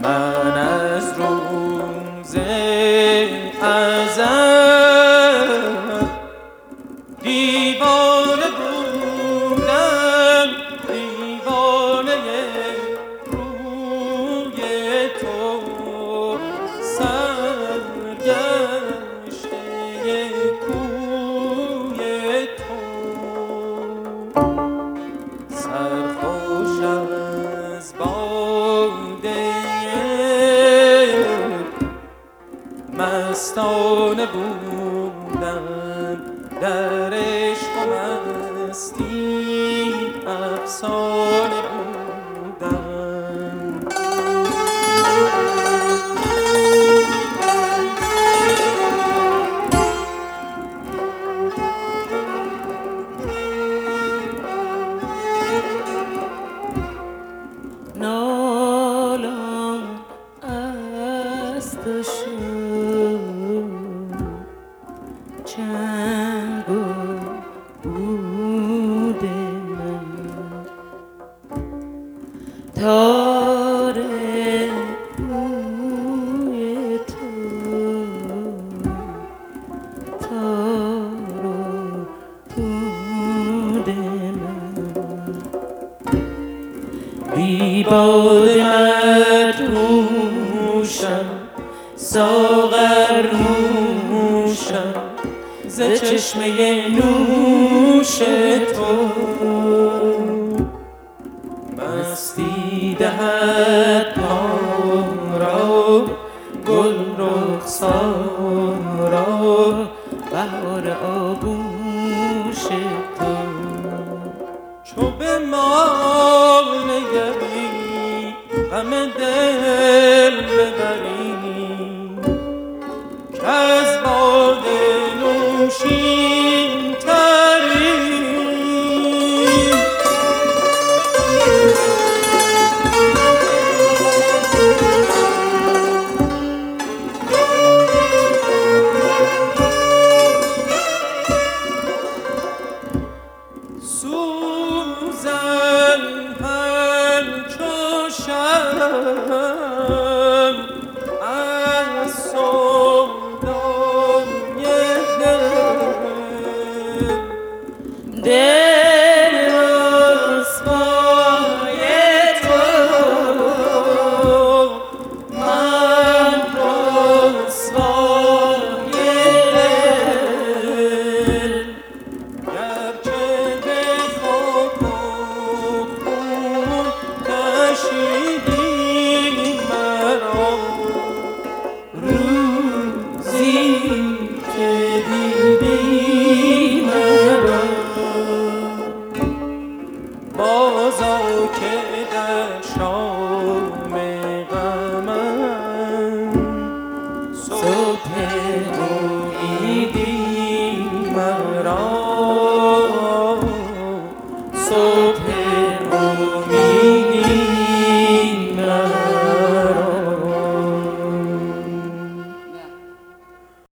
من از روز ازل دیوانه بودم، دیوانه روی تو، سرگشته کوی تو، سرخوش از باده مستانه بودم، در عشق و مستی افسانه بودم. نالان از تو شد چنگ و بود من، تار روی تو، تار و پود من، بی باده مدهوشم، ساغر نوشم ز چشمه نوش تو، مستی دهد ما را گل رخسار را، بهار آغوش تو. چو به ما نگری غم دل ببری، کز باده نوشین تری، سوزن همچو شمع از سودای دل رسوای تو، من رسوای دل، گرچه به خاک و خون کشیدی مرا، روزی که دیدی مرا، بازآ که در شام غمم صبح امیدی مرا، صبح